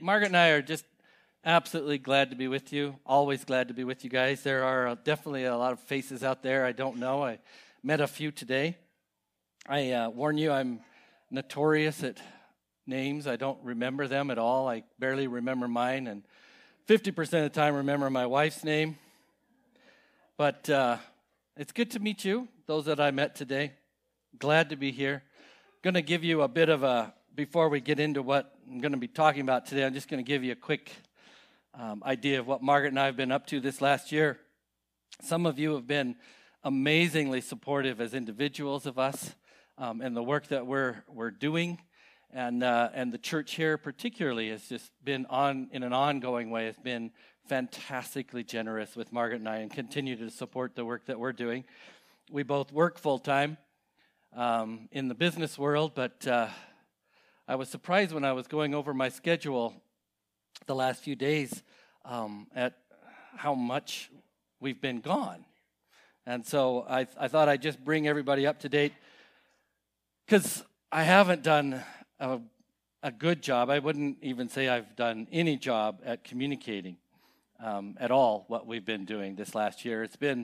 Margaret and I are just absolutely glad to be with you. Always glad to be with you guys. There are definitely a lot of faces out there I don't know. I met a few today. I warn you, I'm notorious at names. I don't remember them at all. I barely remember mine, and 50% of the time remember my wife's name. But it's good to meet you, those that I met today. Glad to be here. Going to give you a bit of a, before we get into what I'm going to be talking about today, I'm just going to give you a quick idea of what Margaret and I have been up to this last year. Some of you have been amazingly supportive as individuals of us and the work that we're doing. And the church here particularly has just been in an ongoing way, has been fantastically generous with Margaret and I and continue to support the work that we're doing. We both work full-time in the business world, but I was surprised when I was going over my schedule the last few days at how much we've been gone. And so I thought I'd just bring everybody up to date because I haven't done a good job. I wouldn't even say I've done any job at communicating at all what we've been doing this last year. It's been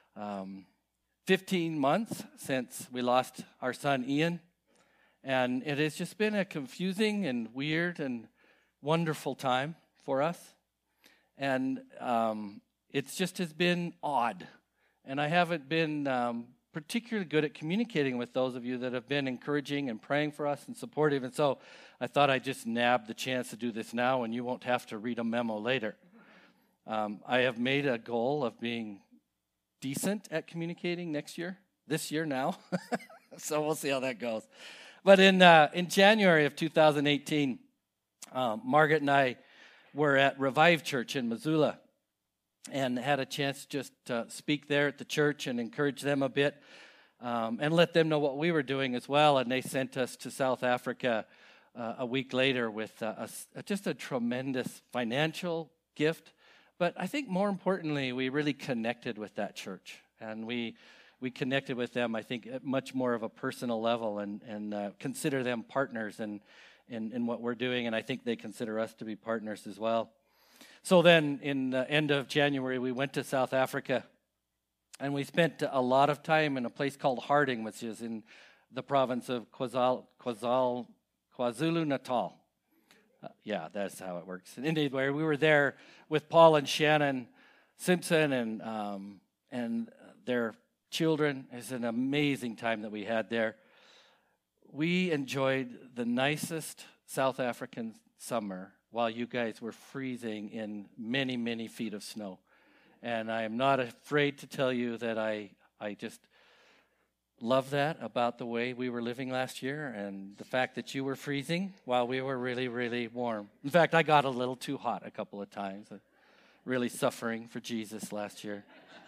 15 months since we lost our son Ian, and it has just been a confusing and weird and wonderful time for us. And it's just has been odd. And I haven't been particularly good at communicating with those of you that have been encouraging and praying for us and supportive. And so I thought I'd just nab the chance to do this now, and you won't have to read a memo later. I have made a goal of being decent at communicating this year now. So we'll see how that goes. But in January of 2018, Margaret and I were at Revive Church in Missoula and had a chance just to speak there at the church and encourage them a bit and let them know what we were doing as well. And they sent us to South Africa a week later with just a tremendous financial gift. But I think more importantly, we really connected with that church. And we connected with them, I think, at much more of a personal level and consider them partners in what we're doing. And I think they consider us to be partners as well. So then in the end of January, we went to South Africa. And we spent a lot of time in a place called Harding, which is in the province of KwaZulu-Natal. Yeah, that's how it works. And anyway, we were there with Paul and Shannon Simpson and their children. It's an amazing time that we had there. We enjoyed the nicest South African summer while you guys were freezing in many, many feet of snow. And I am not afraid to tell you that I just love that about the way we were living last year and the fact that you were freezing while we were really, really warm. In fact, I got a little too hot a couple of times. Really suffering for Jesus last year.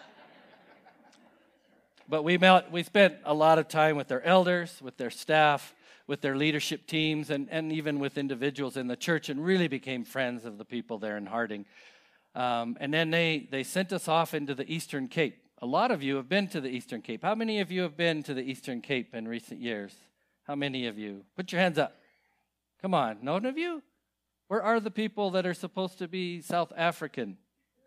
But we spent a lot of time with their elders, with their staff, with their leadership teams, and even with individuals in the church, and really became friends of the people there in Harding. And then they sent us off into the Eastern Cape. A lot of you have been to the Eastern Cape. How many of you have been to the Eastern Cape in recent years? How many of you? Put your hands up. Come on, none of you? Where are the people that are supposed to be South African?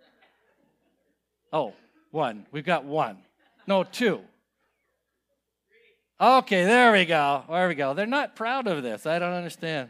Oh, one. We've got one. No, two. Okay, there we go. There we go. They're not proud of this. I don't understand.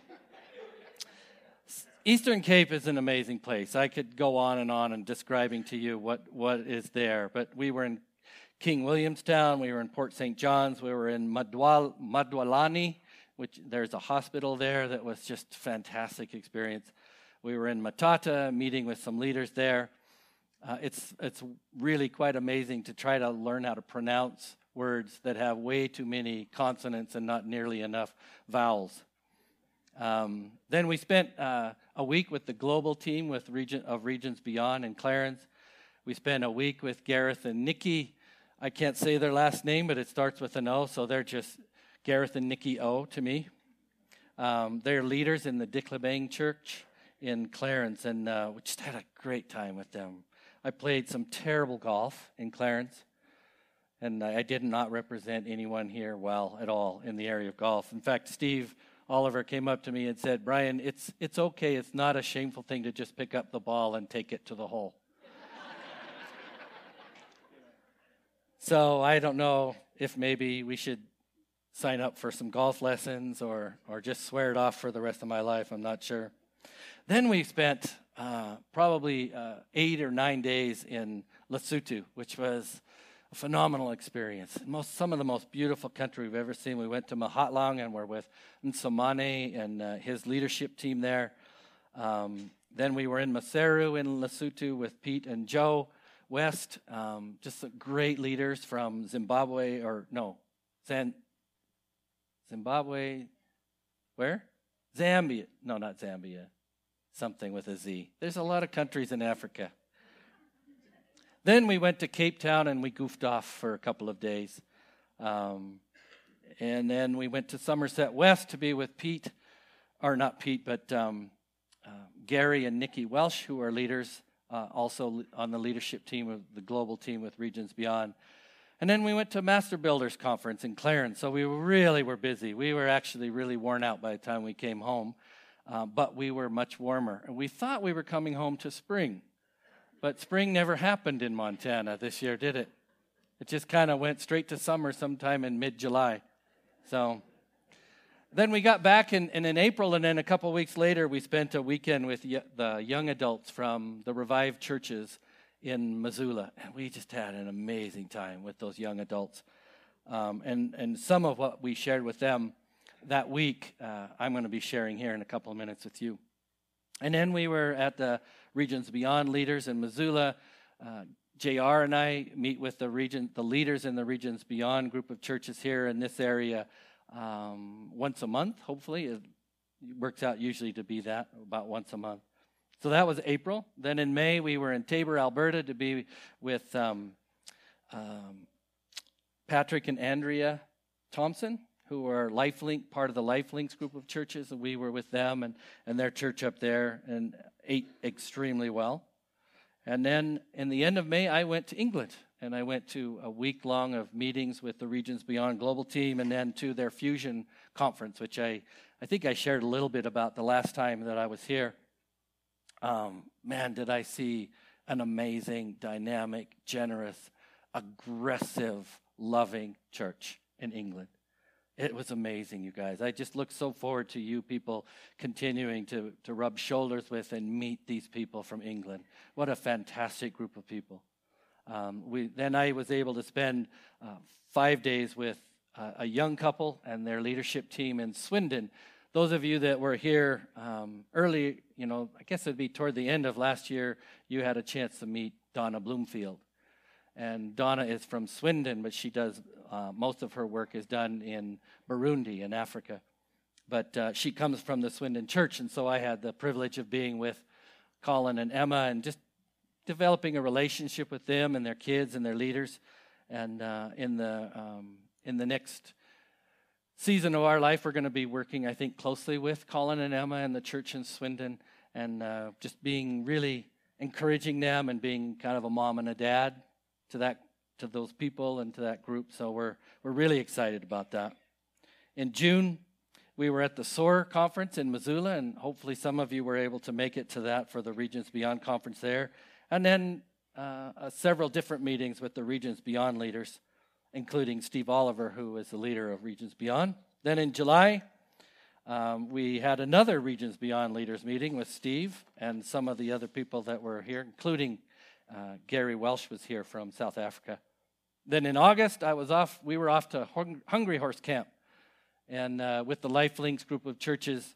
Eastern Cape is an amazing place. I could go on and describing to you what is there. But we were in King Williamstown. We were in Port St. John's. We were in Madwalani, which there's a hospital there that was just a fantastic experience. We were in Matata, meeting with some leaders there. It's really quite amazing to try to learn how to pronounce words that have way too many consonants and not nearly enough vowels. Then we spent a week with the global team with Regions Beyond in Clarence. We spent a week with Gareth and Nikki. I can't say their last name, but it starts with an O, so they're just Gareth and Nikki O to me. They're leaders in the Dikla Church in Clarence, and we just had a great time with them. I played some terrible golf in Clarence, and I did not represent anyone here well at all in the area of golf. In fact, Steve Oliver came up to me and said, "Brian, it's okay. It's not a shameful thing to just pick up the ball and take it to the hole." So I don't know if maybe we should sign up for some golf lessons or just swear it off for the rest of my life. I'm not sure. Then we spent probably 8 or 9 days in Lesotho, which was a phenomenal experience. Some of the most beautiful country we've ever seen. We went to Mahatlang and we're with Nsomane and his leadership team there. Then we were in Maseru in Lesotho with Pete and Joe West, just great leaders from Zimbabwe, where? Zambia. No, not Zambia. Something with a Z. There's a lot of countries in Africa. Then we went to Cape Town and we goofed off for a couple of days. And then we went to Somerset West to be with Gary and Nikki Welsh, who are leaders, also on the leadership team of the global team with Regions Beyond. And then we went to Master Builders Conference in Clarence, so we were busy. We were actually really worn out by the time we came home, but we were much warmer. And we thought we were coming home to spring, but spring never happened in Montana this year, did it? It just kind of went straight to summer sometime in mid-July. So then we got back in April, and then a couple weeks later, we spent a weekend with the young adults from the Revived churches in Missoula, and we just had an amazing time with those young adults. And some of what we shared with them that week, I'm going to be sharing here in a couple of minutes with you. And then we were at the Regions Beyond leaders in Missoula. JR and I meet with the leaders in the Regions Beyond group of churches here in this area once a month, hopefully. It works out usually to be that, about once a month. So that was April. Then in May, we were in Tabor, Alberta to be with Patrick and Andrea Thompson, who are LifeLink, part of the LifeLinks group of churches. And we were with them and their church up there and ate extremely well. And then in the end of May, I went to England. And I went to a week long of meetings with the Regions Beyond Global Team and then to their Fusion Conference, which I think I shared a little bit about the last time that I was here. Man, did I see an amazing, dynamic, generous, aggressive, loving church in England. It was amazing, you guys. I just look so forward to you people continuing to rub shoulders with and meet these people from England. What a fantastic group of people. Then I was able to spend 5 days with a young couple and their leadership team in Swindon. Those of you that were here early, I guess it'd be toward the end of last year, you had a chance to meet Donna Bloomfield. And Donna is from Swindon, but she does, most of her work is done in Burundi in Africa. But she comes from the Swindon Church, and so I had the privilege of being with Colin and Emma and just developing a relationship with them and their kids and their leaders. And in the next season of our life, we're going to be working, I think, closely with Colin and Emma and the church in Swindon and just being really encouraging them and being kind of a mom and a dad to those people and to that group. So we're really excited about that. In June, we were at the SOAR conference in Missoula, and hopefully some of you were able to make it to that for the Regions Beyond conference there. And then several different meetings with the Regions Beyond leaders, including Steve Oliver, who is the leader of Regions Beyond. Then in July, we had another Regions Beyond leaders meeting with Steve and some of the other people that were here, including Gary Welsh was here from South Africa. Then in August, we were off to Hungry Horse Camp and with the LifeLinks group of churches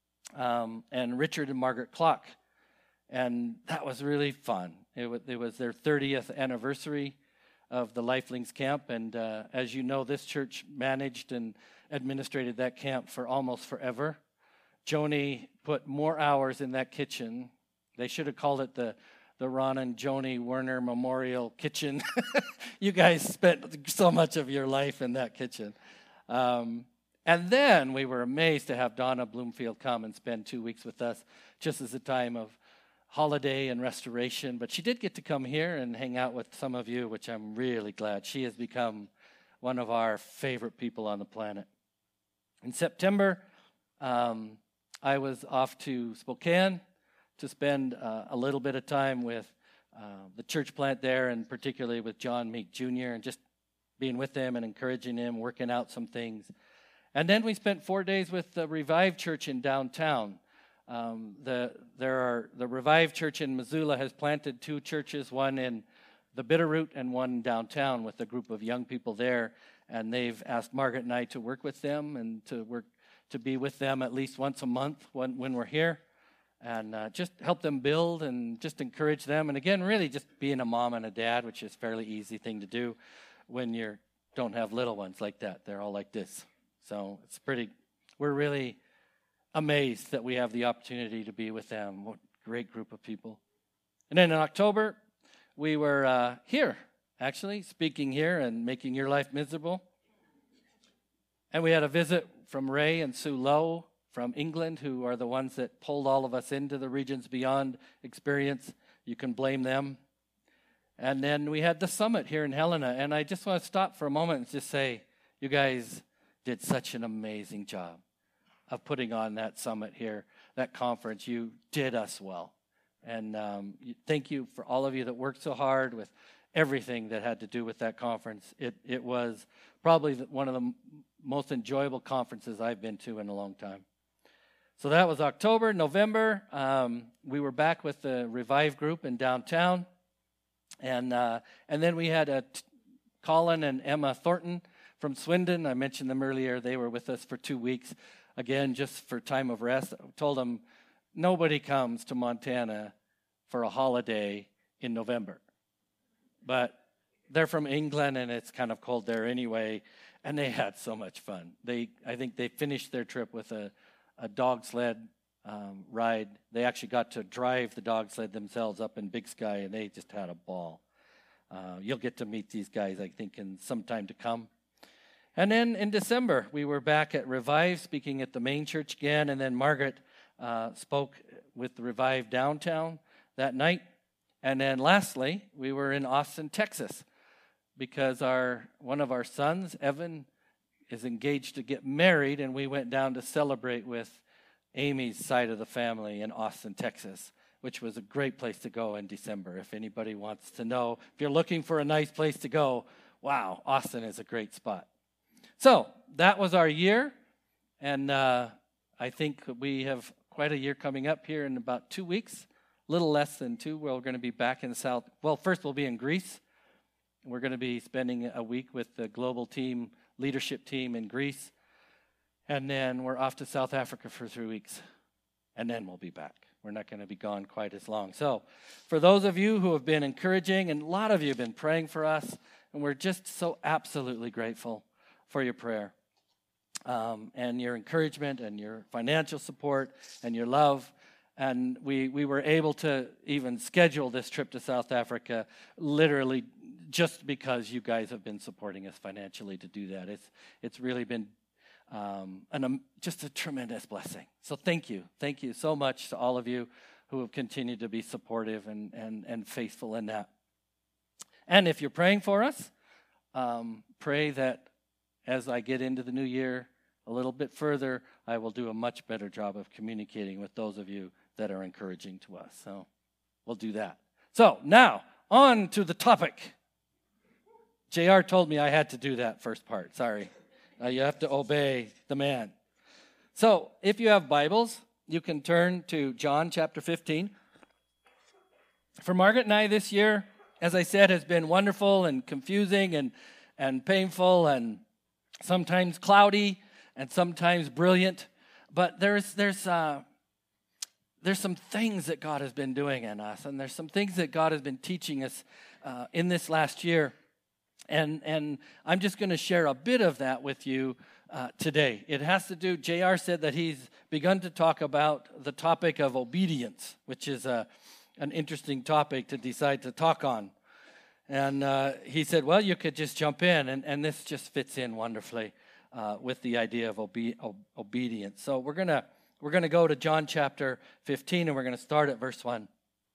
and Richard and Margaret Clock. And that was really fun. It was their 30th anniversary of the LifeLinks camp, and as you know, this church managed and administrated that camp for almost forever. Joni put more hours in that kitchen. They should have called it the Ron and Joni Werner Memorial Kitchen. You guys spent so much of your life in that kitchen. And then we were amazed to have Donna Bloomfield come and spend 2 weeks with us, just as a time of holiday and restoration. But she did get to come here and hang out with some of you, which I'm really glad. She has become one of our favorite people on the planet. In September, I was off to Spokane to spend a little bit of time with the church plant there, and particularly with John Meek Jr., and just being with them and encouraging him, working out some things. And then we spent 4 days with the Revive Church in downtown. The Revive Church in Missoula has planted 2 churches, one in the Bitterroot and one downtown, with a group of young people there. And they've asked Margaret and I to work with them and to be with them at least once a month when we're here, and just help them build and just encourage them. And again, really just being a mom and a dad, which is a fairly easy thing to do when you don't have little ones like that. They're all like this. So we're really amazed that we have the opportunity to be with them. What a great group of people. And then in October, we were here, actually, speaking here and making your life miserable. And we had a visit from Ray and Sue Lowe from England, who are the ones that pulled all of us into the Regions Beyond experience. You can blame them. And then we had the summit here in Helena. And I just want to stop for a moment and just say, you guys did such an amazing job of putting on that summit here, that conference. You did us well. And thank you for all of you that worked so hard with everything that had to do with that conference. It was probably one of the most enjoyable conferences I've been to in a long time. So that was October. November, we were back with the Revive group in downtown. And then we had Colin and Emma Thornton from Swindon. I mentioned them earlier. They were with us for 2 weeks, again, just for time of rest. I told them nobody comes to Montana for a holiday in November. But they're from England, and it's kind of cold there anyway, and they had so much fun. I think they finished their trip with a dog sled ride. They actually got to drive the dog sled themselves up in Big Sky, and they just had a ball. You'll get to meet these guys, I think, in some time to come. And then in December, we were back at Revive, speaking at the main church again, and then Margaret spoke with the Revive downtown that night. And then lastly, we were in Austin, Texas, because one of our sons, Evan, is engaged to get married, and we went down to celebrate with Amy's side of the family in Austin, Texas, which was a great place to go in December. If anybody wants to know, if you're looking for a nice place to go, wow, Austin is a great spot. So that was our year, and I think we have quite a year coming up here in about 2 weeks, a little less than 2. We're going to be back in the south. Well, first we'll be in Greece. We're going to be spending a week with the global team, leadership team in Greece, and then we're off to South Africa for 3 weeks, and then we'll be back. We're not going to be gone quite as long. So for those of you who have been encouraging, and a lot of you have been praying for us, and we're just so absolutely grateful for your prayer and your encouragement and your financial support and your love. And we were able to even schedule this trip to South Africa literally just because you guys have been supporting us financially to do that. It's really been just a tremendous blessing. So thank you. Thank you so much to all of you who have continued to be supportive and faithful in that. And if you're praying for us, pray that as I get into the new year a little bit further, I will do a much better job of communicating with those of you that are encouraging to us. So we'll do that. So now, on to the topic. JR told me I had to do that first part. Sorry. You have to obey the man. So if you have Bibles, you can turn to John chapter 15. For Margaret and I, this year, as I said, has been wonderful and confusing and painful and sometimes cloudy and sometimes brilliant. But there's some things that God has been doing in us, and there's some things that God has been teaching us in this last year. And I'm just going to share a bit of that with you today. It has to do, JR said that he's begun to talk about the topic of obedience, which is an interesting topic to decide to talk on. And he said, well, you could just jump in, and this just fits in wonderfully with the idea of obedience. So we're gonna go to John chapter 15, and we're going to start at verse 1.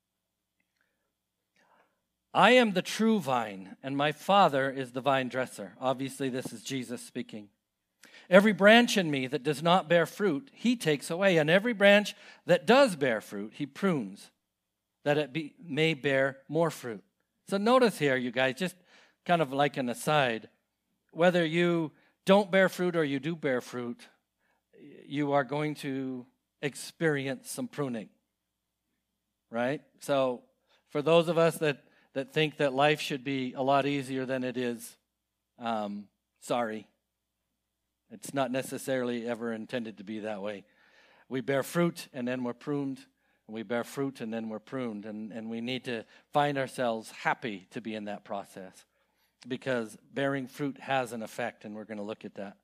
I am the true vine, and my Father is the vine dresser. Obviously, this is Jesus speaking. Every branch in me that does not bear fruit, he takes away. And every branch that does bear fruit, he prunes, that it may bear more fruit. So notice here, you guys, just kind of like an aside, whether you don't bear fruit or you do bear fruit, you are going to experience some pruning, right? So for those of us that think that life should be a lot easier than it is, sorry. It's not necessarily ever intended to be that way. We bear fruit and then we're pruned, and we bear fruit and then we're pruned, and we need to find ourselves happy to be in that process, because bearing fruit has an effect, and we're going to look at that.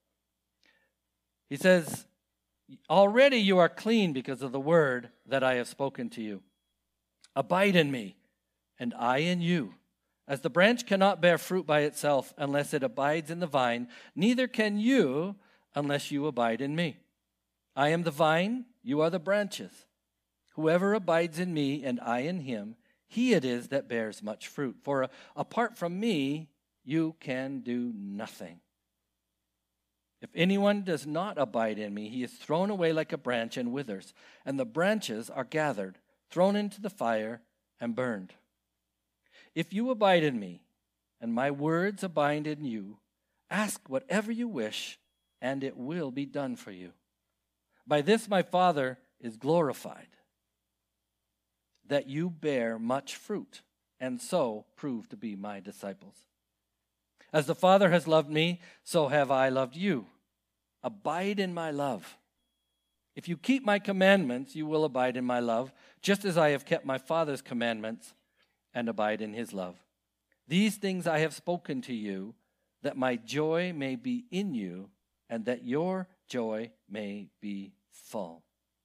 He says, already you are clean because of the word that I have spoken to you. Abide in me, and I in you. As the branch cannot bear fruit by itself unless it abides in the vine, neither can you unless you abide in me. I am the vine, you are the branches. Whoever abides in me and I in him, he it is that bears much fruit. For apart from me, you can do nothing. If anyone does not abide in me, he is thrown away like a branch and withers, and the branches are gathered, thrown into the fire, and burned. If you abide in me, and my words abide in you, ask whatever you wish, and it will be done for you. By this my Father is glorified, that you bear much fruit, and so prove to be my disciples. As the Father has loved me, so have I loved you. Abide in my love. If you keep my commandments, you will abide in my love, just as I have kept my Father's commandments and abide in his love. These things I have spoken to you, that my joy may be in you, and that your joy may be full.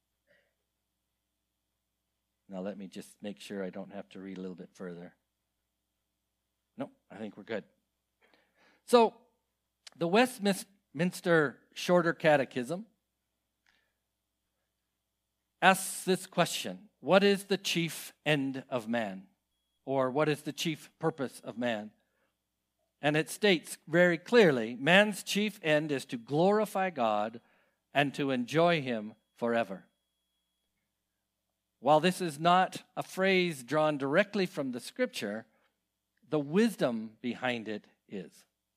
Now let me just make sure I don't have to read a little bit further. No, I think we're good. So, the Westminster Shorter Catechism asks this question: what is the chief end of man? Or what is the chief purpose of man? And it states very clearly, man's chief end is to glorify God and to enjoy him forever. While this is not a phrase drawn directly from the Scripture, the wisdom behind it is.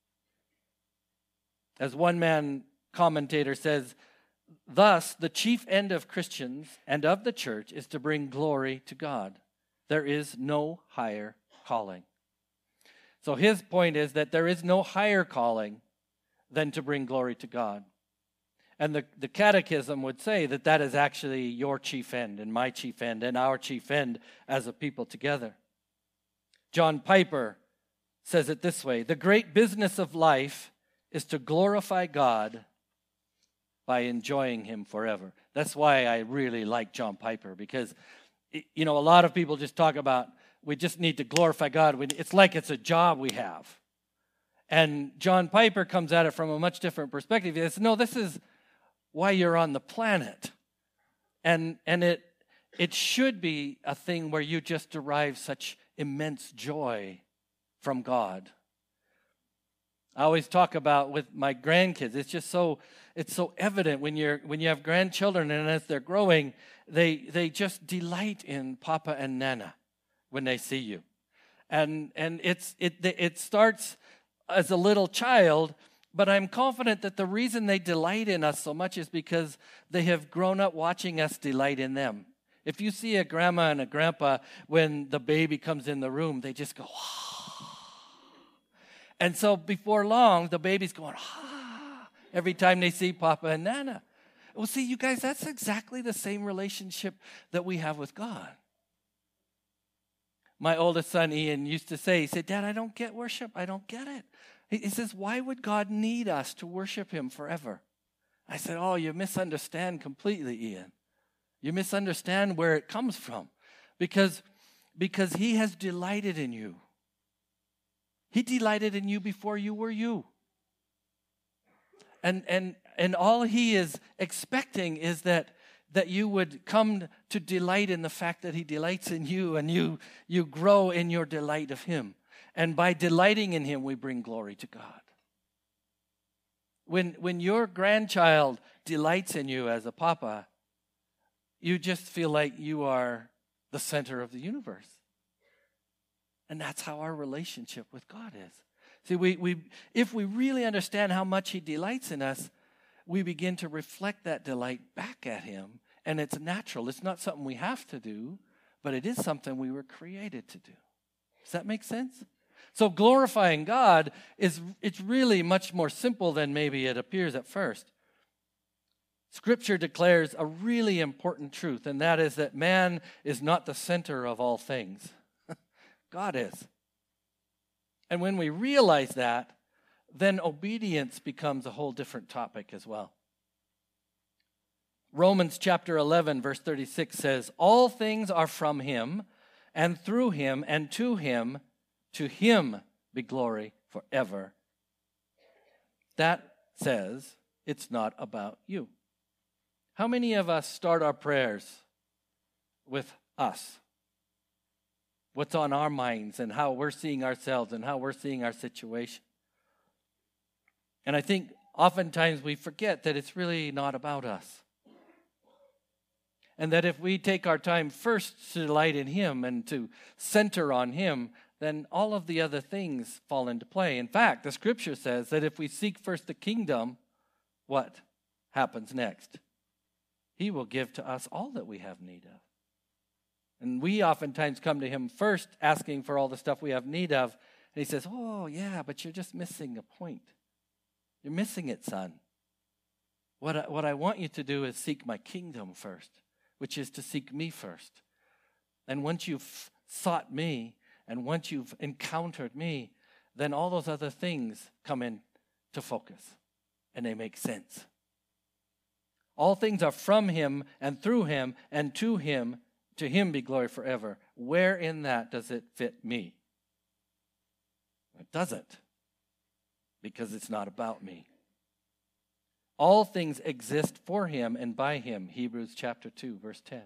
As one man commentator says, thus the chief end of Christians and of the church is to bring glory to God. There is no higher calling. So his point is that there is no higher calling than to bring glory to God. And the catechism would say that that is actually your chief end and my chief end and our chief end as a people together. John Piper says it this way: the great business of life is to glorify God by enjoying him forever. That's why I really like John Piper, because, you know, a lot of people just talk about we just need to glorify God. It's like it's a job we have. And John Piper comes at it from a much different perspective. He says, no, this is why you're on the planet. And it should be a thing where you just derive such immense joy from God. I always talk about with my grandkids, it's so evident when you have grandchildren, and as they're growing, they just delight in Papa and Nana when they see you. And it starts as a little child, but I'm confident that the reason they delight in us so much is because they have grown up watching us delight in them. If you see a grandma and a grandpa, when the baby comes in the room, they just go, wow. And so before long, the baby's going, ah, every time they see Papa and Nana. Well, see, you guys, that's exactly the same relationship that we have with God. My oldest son, Ian, used to say, he said, Dad, I don't get worship. I don't get it. He says, why would God need us to worship him forever? I said, oh, you misunderstand completely, Ian. You misunderstand where it comes from. Because he has delighted in you. He delighted in you before you were you. And all he is expecting is that you would come to delight in the fact that he delights in you, and you grow in your delight of him. And by delighting in him, we bring glory to God. When your grandchild delights in you as a papa, you just feel like you are the center of the universe. And that's how our relationship with God is. See, if we really understand how much he delights in us, we begin to reflect that delight back at him. And it's natural. It's not something we have to do, but it is something we were created to do. Does that make sense? So glorifying God it's really much more simple than maybe it appears at first. Scripture declares a really important truth, and that is that man is not the center of all things. God is. And when we realize that, then obedience becomes a whole different topic as well. Romans chapter 11, verse 36 says, all things are from him, and through him, and to him be glory forever. That says it's not about you. How many of us start our prayers with us? What's on our minds and how we're seeing ourselves and how we're seeing our situation. And I think oftentimes we forget that it's really not about us. And that if we take our time first to delight in him and to center on him, then all of the other things fall into play. In fact, the scripture says that if we seek first the kingdom, what happens next? He will give to us all that we have need of. And we oftentimes come to him first asking for all the stuff we have need of. And he says, oh, yeah, but you're just missing a point. You're missing it, son. What I want you to do is seek my kingdom first, which is to seek me first. And once you've sought me, and once you've encountered me, then all those other things come into focus, and they make sense. All things are from him, and through him, and to him be glory forever. Where in that does it fit me? It doesn't, because it's not about me. All things exist for him and by him, Hebrews chapter 2, verse 10.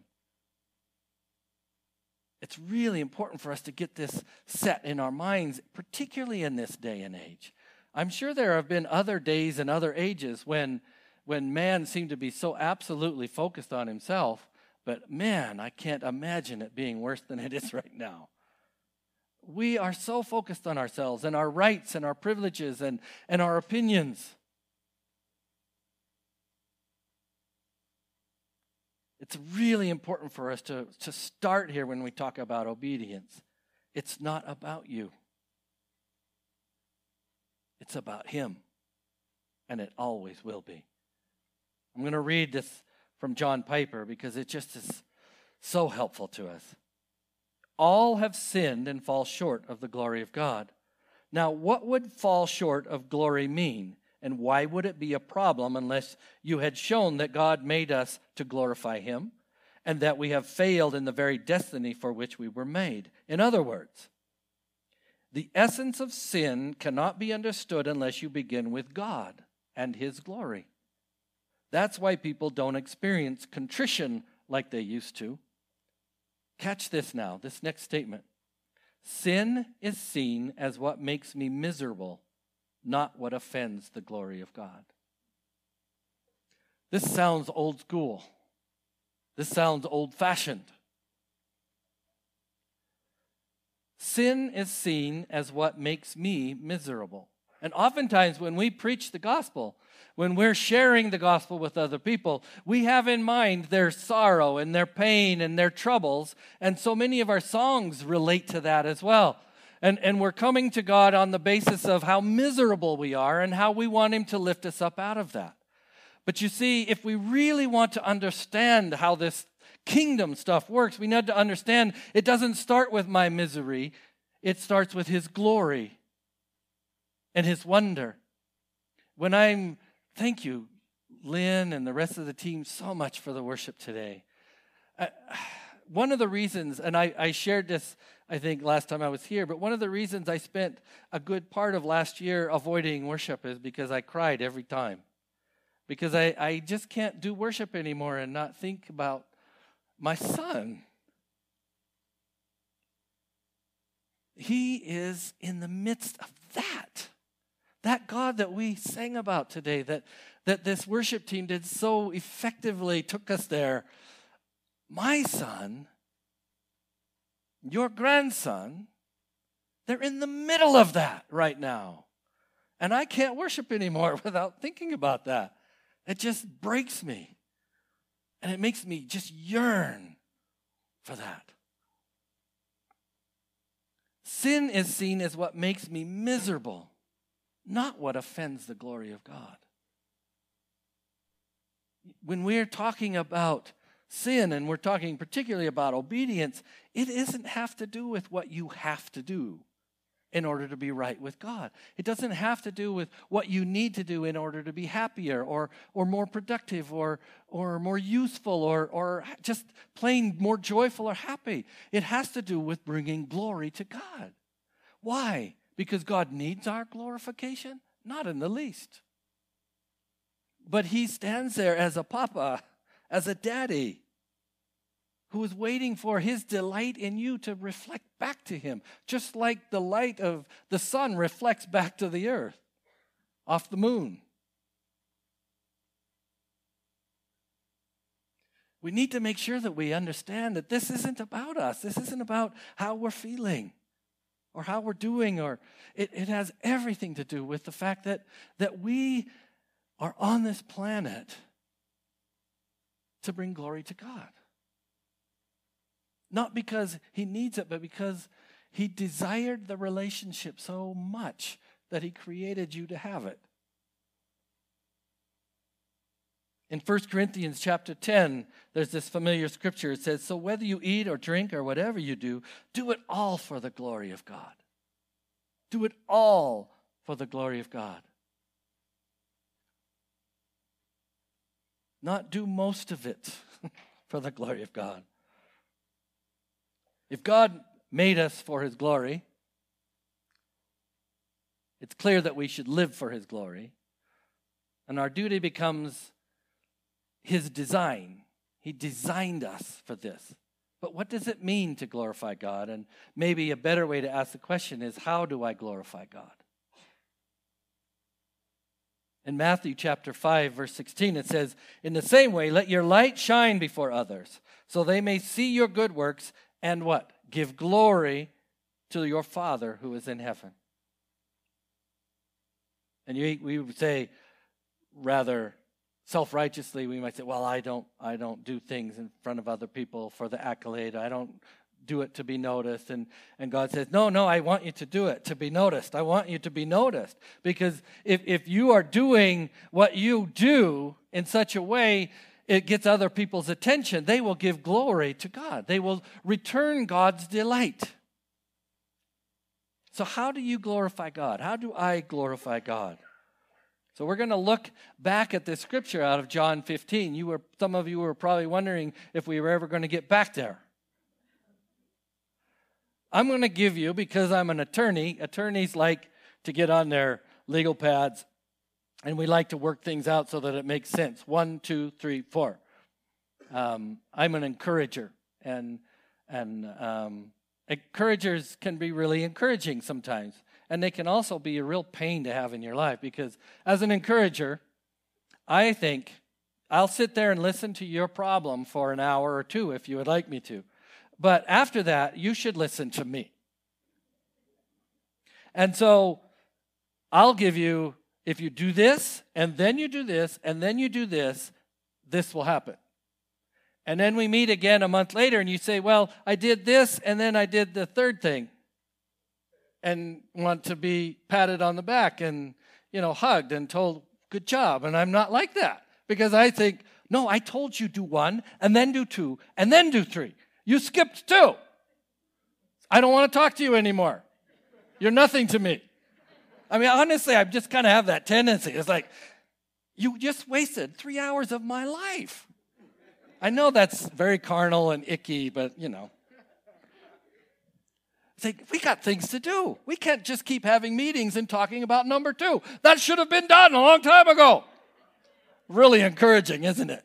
It's really important for us to get this set in our minds, particularly in this day and age. I'm sure there have been other days and other ages when man seemed to be so absolutely focused on himself, but man, I can't imagine it being worse than it is right now. We are so focused on ourselves and our rights and our privileges and our opinions. It's really important for us to start here when we talk about obedience. It's not about you. It's about him. And it always will be. I'm going to read this from John Piper because it just is so helpful to us. All have sinned and fall short of the glory of God. Now, what would fall short of glory mean? And why would it be a problem unless you had shown that God made us to glorify him and that we have failed in the very destiny for which we were made? In other words, the essence of sin cannot be understood unless you begin with God and his glory. That's why people don't experience contrition like they used to. Catch this now, this next statement. Sin is seen as what makes me miserable, not what offends the glory of God. This sounds old school. This sounds old-fashioned. Sin is seen as what makes me miserable. And oftentimes when we preach the gospel, when we're sharing the gospel with other people, we have in mind their sorrow and their pain and their troubles. And so many of our songs relate to that as well. And we're coming to God on the basis of how miserable we are and how we want him to lift us up out of that. But you see, if we really want to understand how this kingdom stuff works, we need to understand it doesn't start with my misery. It starts with his glory and his wonder. Thank you, Lynn and the rest of the team, so much for the worship today. One of the reasons, and I shared this, I think, last time I was here, but one of the reasons I spent a good part of last year avoiding worship is because I cried every time. Because I just can't do worship anymore and not think about my son. He is in the midst of that. That God that we sang about today, that this worship team did so effectively, took us there. My son, your grandson, they're in the middle of that right now. And I can't worship anymore without thinking about that. It just breaks me. And it makes me just yearn for that. Sin is seen as what makes me miserable, not what offends the glory of God. When we're talking about sin, and we're talking particularly about obedience, it doesn't have to do with what you have to do in order to be right with God. It doesn't have to do with what you need to do in order to be happier or more productive or more useful or just plain more joyful or happy. It has to do with bringing glory to God. Why? Because God needs our glorification? Not in the least. But he stands there as a papa, as a daddy, who is waiting for his delight in you to reflect back to him, just like the light of the sun reflects back to the earth off the moon. We need to make sure that we understand that this isn't about us. This isn't about how we're feeling or how we're doing, or it has everything to do with the fact that we are on this planet to bring glory to God. Not because he needs it, but because he desired the relationship so much that he created you to have it. In 1 Corinthians chapter 10, there's this familiar scripture. It says, so whether you eat or drink or whatever you do it all for the glory of God. Do it all for the glory of God. Not do most of it for the glory of God. If God made us for his glory, it's clear that we should live for his glory. And our duty becomes his design. He designed us for this. But what does it mean to glorify God? And maybe a better way to ask the question is, how do I glorify God? In Matthew chapter 5, verse 16, it says, in the same way, let your light shine before others, so they may see your good works and what? Give glory to your Father who is in heaven. And we would say, rather self-righteously, we might say, well, I don't do things in front of other people for the accolade. I don't do it to be noticed. And God says, no, I want you to do it to be noticed. I want you to be noticed. Because if you are doing what you do in such a way, it gets other people's attention, they will give glory to God. They will return God's delight. So how do you glorify God? How do I glorify God? So we're going to look back at this scripture out of John 15. Some of you were probably wondering if we were ever going to get back there. I'm going to give you, because I'm an attorney, attorneys like to get on their legal pads, and we like to work things out so that it makes sense. 1, 2, 3, 4. I'm an encourager, and encouragers can be really encouraging sometimes. And they can also be a real pain to have in your life, because as an encourager, I think I'll sit there and listen to your problem for an hour or two if you would like me to. But after that, you should listen to me. And so I'll give you, if you do this, and then you do this, and then you do this, this will happen. And then we meet again a month later, and you say, well, I did this, and then I did the third thing. And want to be patted on the back and, hugged and told, good job. And I'm not like that, because I think, no, I told you do 1, and then do 2, and then do 3. You skipped 2. I don't want to talk to you anymore. You're nothing to me. I mean, honestly, I just kind of have that tendency. It's like, you just wasted 3 hours of my life. I know that's very carnal and icky, but, It's like, we got things to do. We can't just keep having meetings and talking about number 2. That should have been done a long time ago. Really encouraging, isn't it?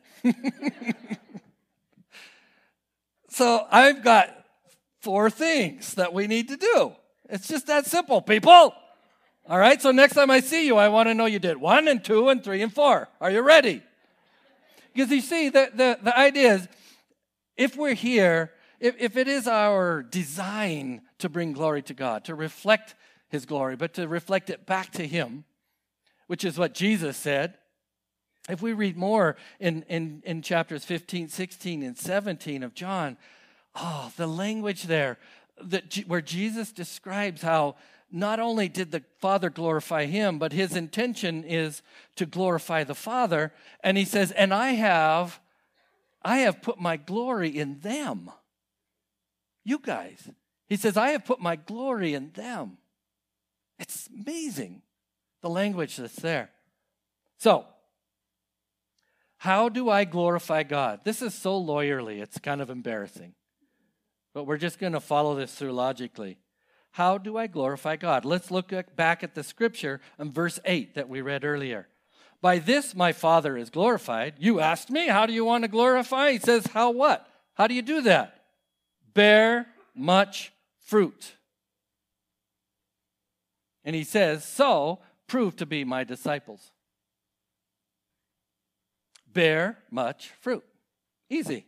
So I've got 4 things that we need to do. It's just that simple, people. All right, so next time I see you, I want to know you did 1 and 2 and 3 and 4. Are you ready? Because you see, the idea is, if we're here, if it is our design to bring glory to God, to reflect his glory, but to reflect it back to him, which is what Jesus said. If we read more in chapters 15, 16, and 17 of John, the language there, where Jesus describes how not only did the Father glorify him, but his intention is to glorify the Father. And he says, and I have put my glory in them. You guys. He says, I have put my glory in them. It's amazing, the language that's there. So, how do I glorify God? This is so lawyerly, it's kind of embarrassing. But we're just going to follow this through logically. How do I glorify God? Let's look back at the scripture in verse 8 that we read earlier. By this my Father is glorified. You asked me, how do you want to glorify? He says, how what? How do you do that? Bear much fruit. And he says, so prove to be my disciples. Bear much fruit. Easy.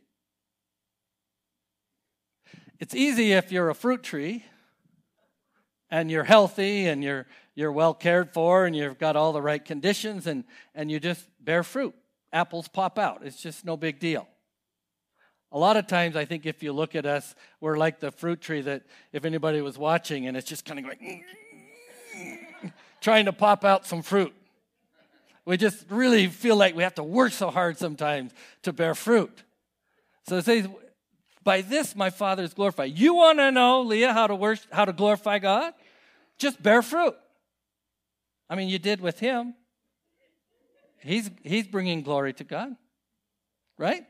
It's easy if you're a fruit tree and you're healthy and you're well cared for and you've got all the right conditions and you just bear fruit. Apples pop out. It's just no big deal. A lot of times I think if you look at us, we're like the fruit tree that if anybody was watching and it's just kind of going trying to pop out some fruit. We just really feel like we have to work so hard sometimes to bear fruit. So it says, by this my Father is glorified. You want to know, Leah, how to glorify God? Just bear fruit. I mean, you did with him. He's bringing glory to God, right?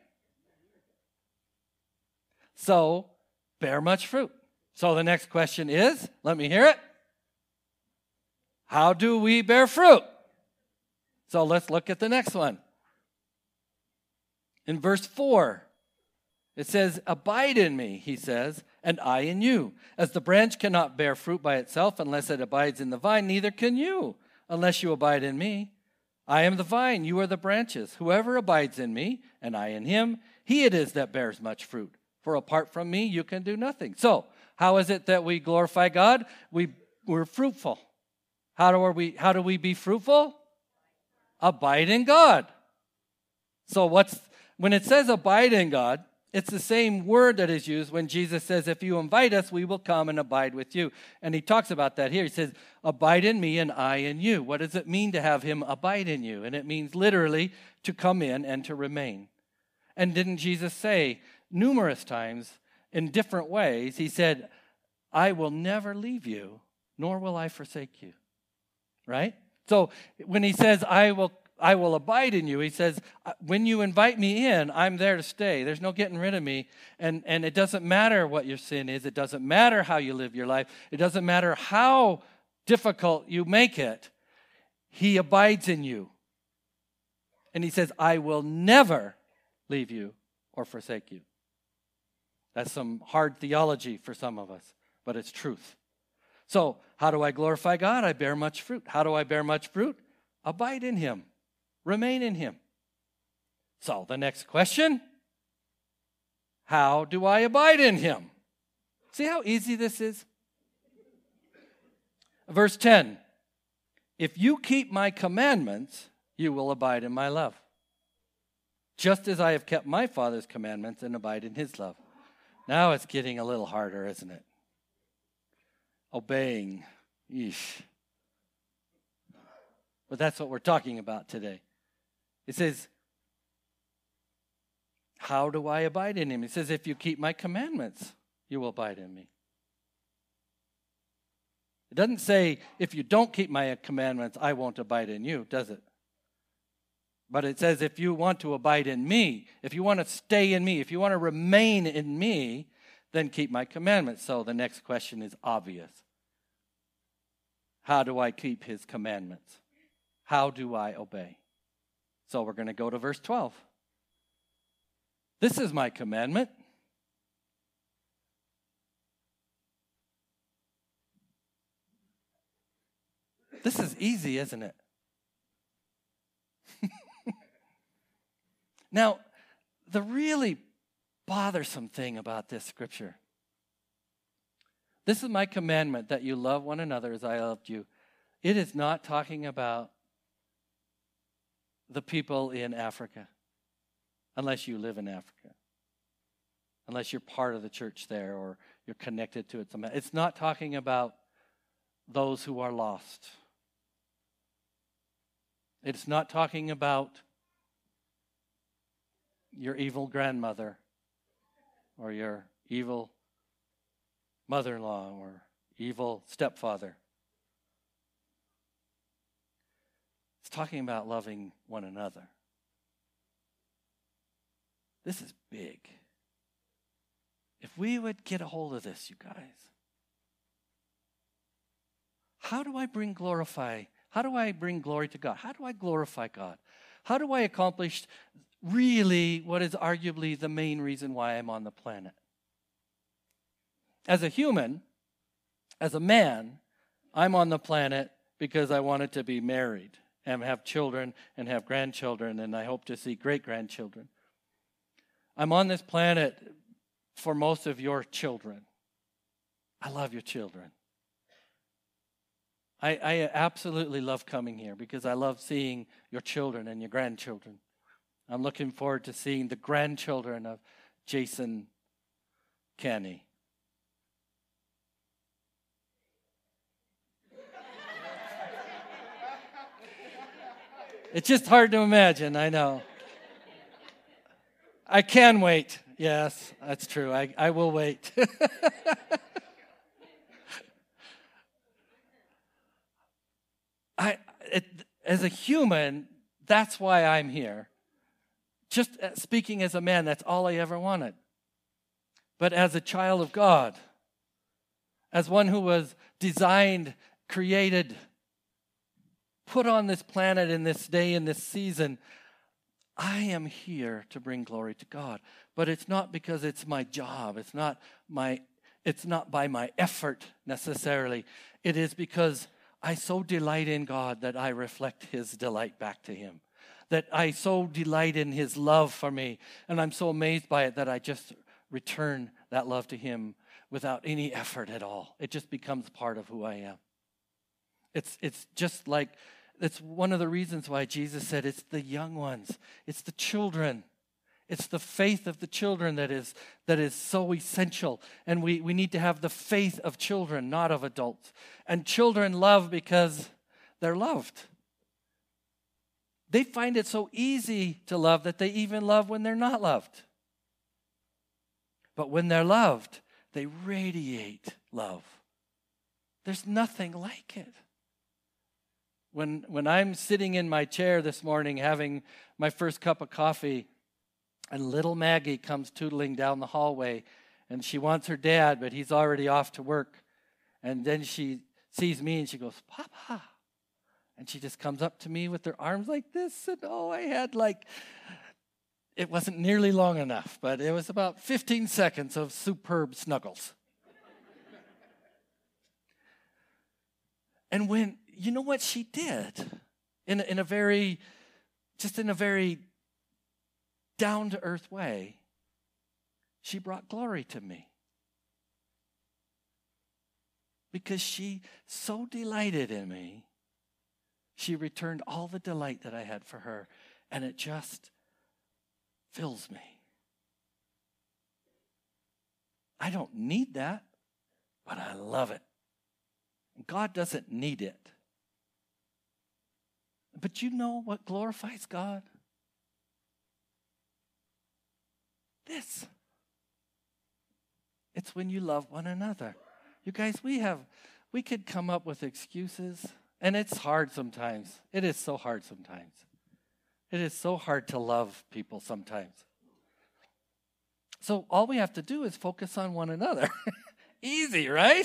So, bear much fruit. So the next question is, let me hear it. How do we bear fruit? So let's look at the next one. In verse 4, it says, abide in me, he says, and I in you. As the branch cannot bear fruit by itself unless it abides in the vine, neither can you unless you abide in me. I am the vine, you are the branches. Whoever abides in me, and I in him, he it is that bears much fruit. For apart from me, you can do nothing. So, how is it that we glorify God? We're fruitful. How do we be fruitful? Abide in God. So when it says abide in God, it's the same word that is used when Jesus says, if you invite us, we will come and abide with you. And he talks about that here. He says, abide in me and I in you. What does it mean to have him abide in you? And it means literally to come in and to remain. And didn't Jesus say numerous times in different ways, he said, I will never leave you, nor will I forsake you. Right? So when he says, I will abide in you, he says, when you invite me in, I'm there to stay. There's no getting rid of me. And it doesn't matter what your sin is. It doesn't matter how you live your life. It doesn't matter how difficult you make it. He abides in you. And he says, I will never leave you or forsake you. That's some hard theology for some of us, but it's truth. So, how do I glorify God? I bear much fruit. How do I bear much fruit? Abide in him. Remain in him. So, the next question, how do I abide in him? See how easy this is? Verse 10, if you keep my commandments, you will abide in my love, just as I have kept my Father's commandments and abide in his love. Now it's getting a little harder, isn't it? Obeying. Yeesh. But that's what we're talking about today. It says, how do I abide in him? It says, if you keep my commandments, you will abide in me. It doesn't say, if you don't keep my commandments, I won't abide in you, does it? But it says, if you want to abide in me, if you want to stay in me, if you want to remain in me, then keep my commandments. So the next question is obvious. How do I keep his commandments? How do I obey? So we're going to go to verse 12. This is my commandment. This is easy, isn't it? Now, the really bothersome thing about this scripture, this is my commandment, that you love one another as I loved you. It is not talking about the people in Africa, unless you live in Africa, unless you're part of the church there or you're connected to it somehow. It's not talking about those who are lost. It's not talking about your evil grandmother or your evil mother-in-law or evil stepfather. It's talking about loving one another. This is big. If we would get a hold of this, you guys, how do I bring glory to God? How do I glorify God? How do I accomplish really what is arguably the main reason why I'm on the planet? As a human, as a man, I'm on the planet because I wanted to be married and have children and have grandchildren, and I hope to see great-grandchildren. I'm on this planet for most of your children. I love your children. I absolutely love coming here because I love seeing your children and your grandchildren. I'm looking forward to seeing the grandchildren of Jason Kenny. It's just hard to imagine, I know. I can wait. Yes, that's true. I will wait. As a human, that's why I'm here. Just speaking as a man, that's all I ever wanted. But as a child of God, as one who was designed, created, put on this planet in this day, in this season, I am here to bring glory to God. But it's not because it's my job. It's not by my effort necessarily. It is because I so delight in God that I reflect His delight back to Him. That I so delight in His love for me. And I'm so amazed by it that I just return that love to Him without any effort at all. It just becomes part of who I am. It's just like, it's one of the reasons why Jesus said it's the young ones. It's the children. It's the faith of the children that is so essential. And we need to have the faith of children, not of adults. And children love because they're loved. They find it so easy to love that they even love when they're not loved. But when they're loved, they radiate love. There's nothing like it. When I'm sitting in my chair this morning having my first cup of coffee, and little Maggie comes tootling down the hallway, and she wants her dad, but he's already off to work. And then she sees me and she goes, "Papa." And she just comes up to me with her arms like this. And I had it wasn't nearly long enough, but it was about 15 seconds of superb snuggles. And when, you know what she did? In a very down-to-earth way, she brought glory to me. Because she so delighted in me, she returned all the delight that I had for her, and it just fills me. I don't need that, but I love it. God doesn't need it. But you know what glorifies God? This. It's when you love one another. You guys, we could come up with excuses, and it's hard sometimes. It is so hard sometimes. It is so hard to love people sometimes. So all we have to do is focus on one another. Easy, right?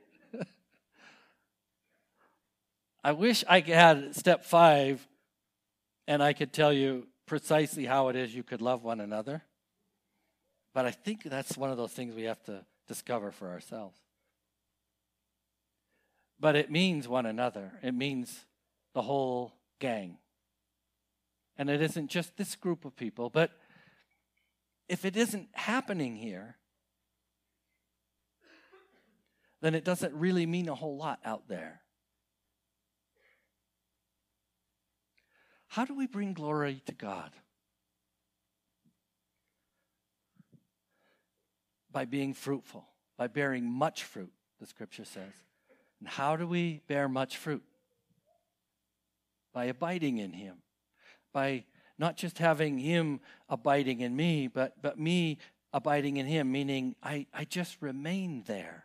I wish I had step 5 and I could tell you precisely how it is you could love one another. But I think that's one of those things we have to discover for ourselves. but it means one another. It means the whole gang. And it isn't just this group of people, but if it isn't happening here, then it doesn't really mean a whole lot out there. How do we bring glory to God? By being fruitful, by bearing much fruit, the scripture says. And how do we bear much fruit? By abiding in him. By not just having him abiding in me, but me abiding in him, meaning I just remain there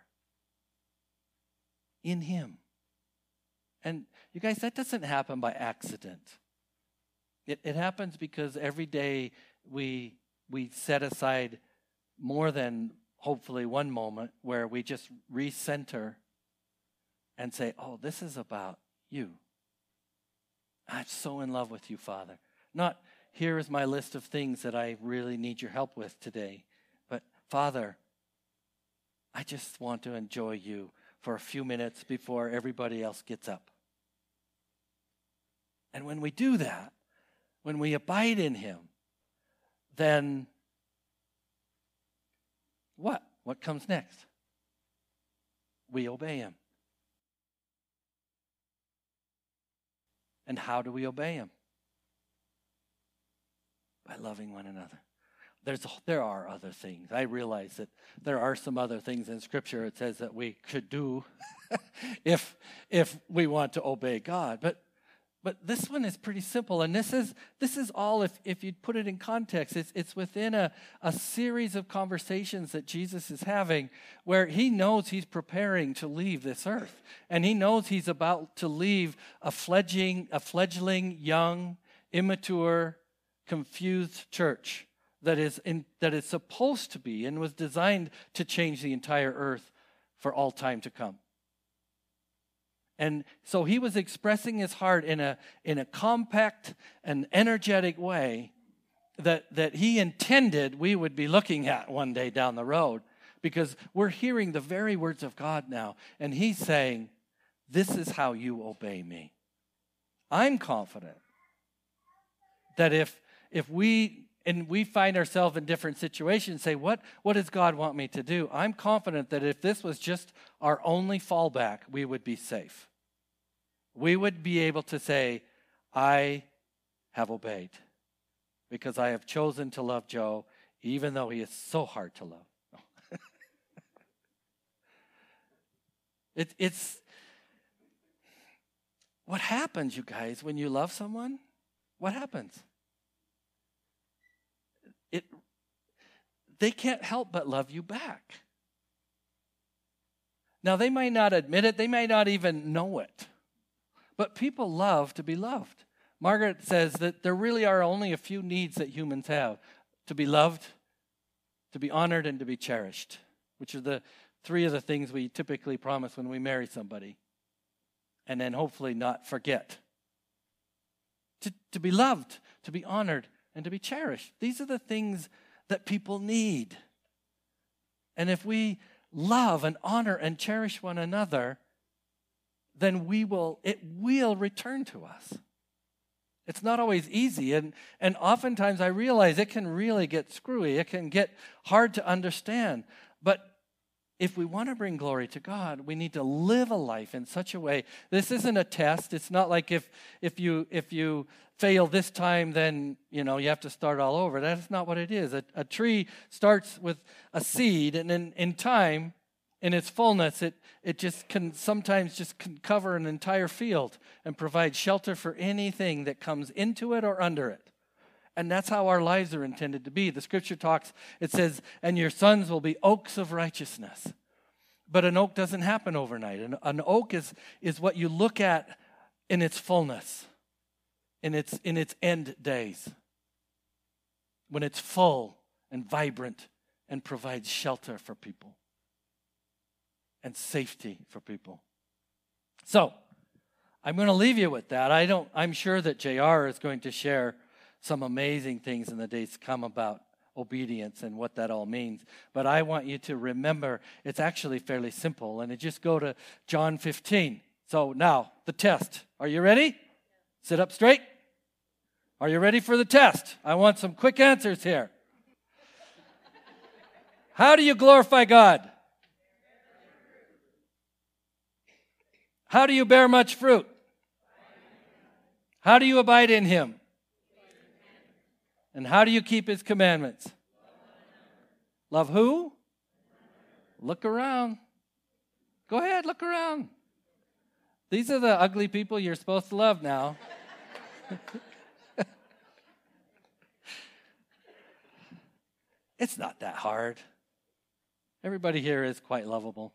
in him. And you guys, that doesn't happen by accident. It happens because every day we set aside more than hopefully one moment where we just recenter and say, oh, this is about you. I'm so in love with you, Father. Not, here is my list of things that I really need your help with today. But, Father, I just want to enjoy you for a few minutes before everybody else gets up. And when we do that, when we abide in him, then what? What comes next? We obey him. And how do we obey him? By loving one another. There are other things. I realize that there are some other things in Scripture it says that we could do if we want to obey God. But this one is pretty simple, and this is all, if you put it in context, it's within a series of conversations that Jesus is having where he knows he's preparing to leave this earth, and he knows he's about to leave a fledgling, young, immature, confused church that is supposed to be and was designed to change the entire earth for all time to come. And so he was expressing his heart in a compact and energetic way that he intended we would be looking at one day down the road, because we're hearing the very words of God now. And he's saying, this is how you obey me. I'm confident that if we find ourselves in different situations, say, what does God want me to do? I'm confident that if this was just our only fallback, we would be safe. We would be able to say, I have obeyed because I have chosen to love Joe, even though he is so hard to love. It's what happens, you guys, when you love someone? What happens? They can't help but love you back. Now, they might not admit it. They might not even know it. But people love to be loved. Margaret says that there really are only a few needs that humans have: to be loved, to be honored, and to be cherished, which are the three of the things we typically promise when we marry somebody, and then hopefully not forget. To be loved, to be honored, and to be cherished. These are the things that people need. And if we love and honor and cherish one another, then it will return to us. It's not always easy, and oftentimes I realize it can really get screwy. It can get hard to understand. But if we want to bring glory to God, we need to live a life in such a way. This isn't a test. It's not like if you fail this time, then you have to start all over. That's not what it is. A tree starts with a seed, and then in time, in its fullness, it just can sometimes just cover an entire field and provide shelter for anything that comes into it or under it. And that's how our lives are intended to be. The scripture talks, it says, and your sons will be oaks of righteousness. But an oak doesn't happen overnight. An oak is what you look at in its fullness, in its end days, when it's full and vibrant and provides shelter for people and safety for people. So, I'm going to leave you with that. I'm sure that JR is going to share some amazing things in the days to come about obedience and what that all means. But I want you to remember it's actually fairly simple. And just go to John 15. So now, the test. Are you ready? Sit up straight. Are you ready for the test? I want some quick answers here. How do you glorify God? How do you bear much fruit? How do you abide in Him? And how do you keep His commandments? Love who? Look around. Go ahead, look around. These are the ugly people you're supposed to love now. It's not that hard. Everybody here is quite lovable.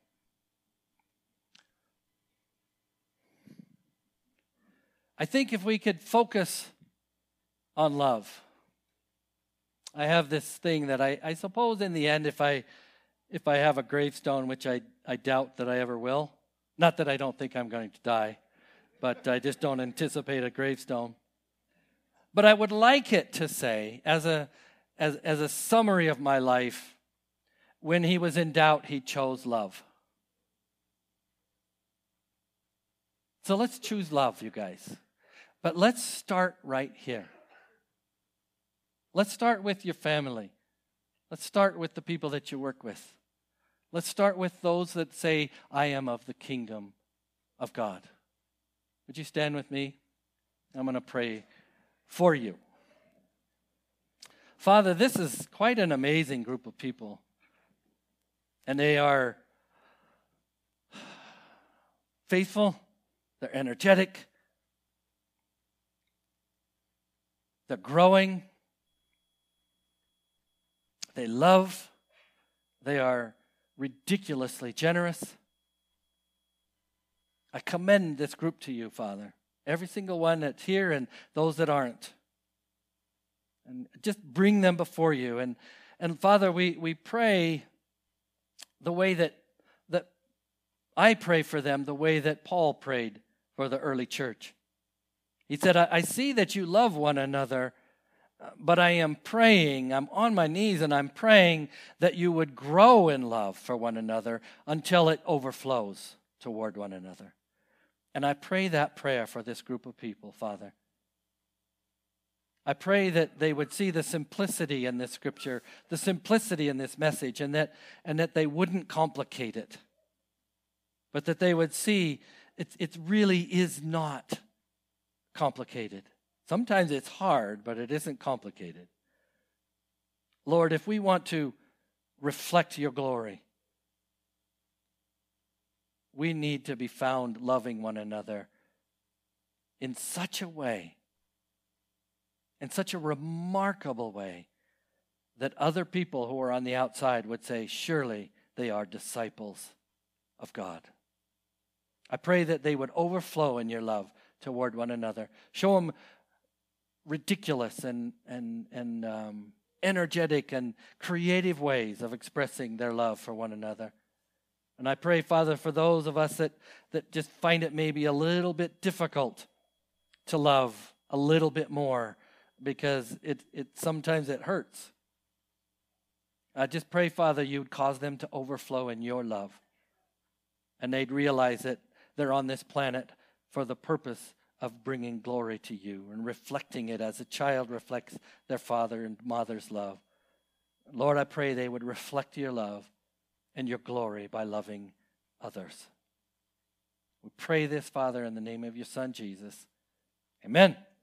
I think if we could focus on love. I have this thing that I suppose in the end, if I have a gravestone, which I doubt that I ever will, not that I don't think I'm going to die, but I just don't anticipate a gravestone. But I would like it to say, as a summary of my life, when he was in doubt, he chose love. So let's choose love, you guys. But let's start right here. Let's start with your family. Let's start with the people that you work with. Let's start with those that say, I am of the kingdom of God. Would you stand with me? I'm going to pray for you. Father, this is quite an amazing group of people. And they are faithful. They're energetic. They're growing. They love. They are ridiculously generous. I commend this group to you, Father. Every single one that's here and those that aren't. And just bring them before you. And Father, we pray the way that I pray for them, the way that Paul prayed for the early church. He said, I see that you love one another, but I am praying, I'm on my knees and I'm praying that you would grow in love for one another until it overflows toward one another. And I pray that prayer for this group of people, Father. I pray that they would see the simplicity in this scripture, the simplicity in this message, and that they wouldn't complicate it. But that they would see it really is not complicated. Sometimes it's hard, but it isn't complicated. Lord, if we want to reflect your glory, we need to be found loving one another in such a way, in such a remarkable way, that other people who are on the outside would say, surely they are disciples of God. I pray that they would overflow in your love toward one another. Show them ridiculous and energetic and creative ways of expressing their love for one another. And I pray, Father, for those of us that just find it maybe a little bit difficult to love a little bit more because it sometimes it hurts. I just pray, Father, you would cause them to overflow in your love. And they'd realize that they're on this planet for the purpose of bringing glory to you and reflecting it as a child reflects their father and mother's love. Lord, I pray they would reflect your love and your glory by loving others. We pray this, Father, in the name of your Son, Jesus. Amen.